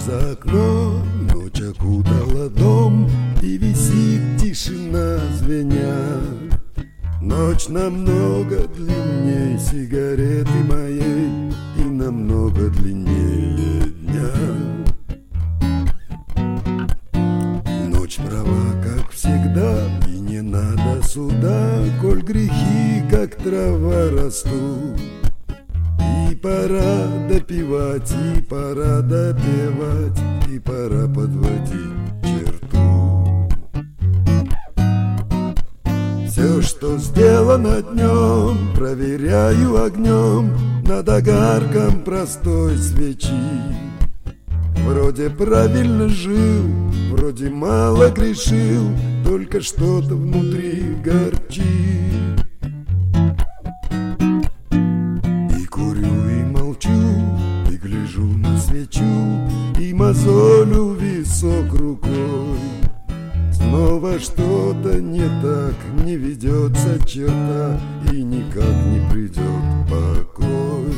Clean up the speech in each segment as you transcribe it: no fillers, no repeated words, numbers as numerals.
за окном, ночь окутала дом, и висит тишина звеня. Ночь намного длиннее сигареты моей и намного длиннее дня. Ночь права, как всегда, и не надо суда, коль грехи, как трава, растут. И пора допивать, и пора допевать, и пора подводить черту. Все, что сделано днем, проверяю огнем над огарком простой свечи. Вроде правильно жил, вроде мало грешил, только что-то внутри горчит. И курю, и молчу, и гляжу на свечу, и мозолю висок рукой. Снова что-то не так, не ведется черта, и никак не придет покой.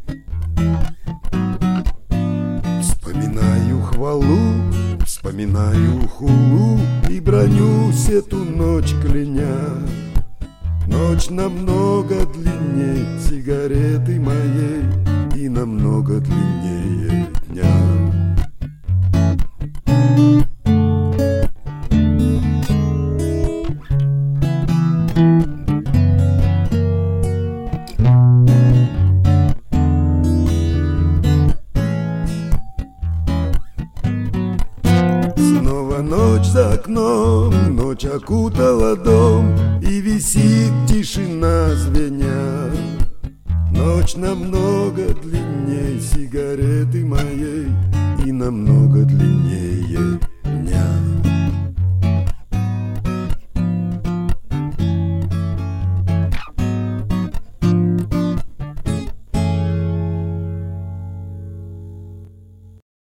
Вспоминаю хвалу, вспоминаю хулу, и бронюсь эту ночь кляня. Ночь намного длиннее сигареты моей и намного длиннее дня. Снова ночь за окном, ночь окутала дом, и висит тишина звеня. Ночь намного длиннее сигареты моей и намного длиннее